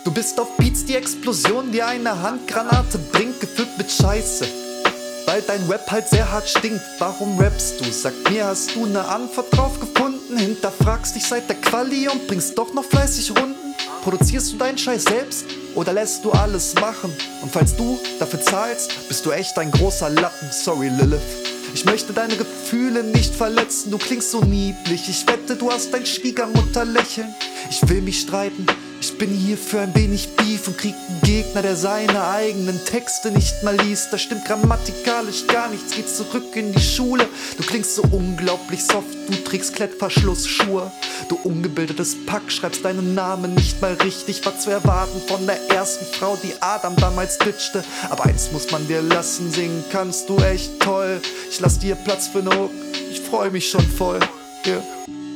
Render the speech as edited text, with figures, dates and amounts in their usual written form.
Du bist auf Beats die Explosion, die eine Handgranate bringt, gefüllt mit Scheiße. Weil dein Rap halt sehr hart stinkt. Warum rappst du? Sag mir, hast du ne Antwort drauf gefunden? Hinterfragst dich seit der Quali und bringst doch noch fleißig Runden? Produzierst du deinen Scheiß selbst oder lässt du alles machen? Und falls du dafür zahlst, bist du echt ein großer Lappen. Sorry Lilith, ich möchte deine Gefühle nicht verletzen. Du klingst so niedlich, ich wette, du hast dein Schwiegermutterlächeln. Ich will mich streiten, ich bin hier für ein wenig Beef und krieg einen Gegner, der seine eigenen Texte nicht mal liest. Da stimmt grammatikalisch gar nichts, geh zurück in die Schule. Du klingst so unglaublich soft, du trägst Klettverschlussschuhe. Du ungebildetes Pack, schreibst deinen Namen nicht mal richtig. War zu erwarten von der ersten Frau, die Adam damals ditchte. Aber eins muss man dir lassen, singen kannst du echt toll. Ich lass dir Platz für ne Hook, ich freu mich schon voll, yeah.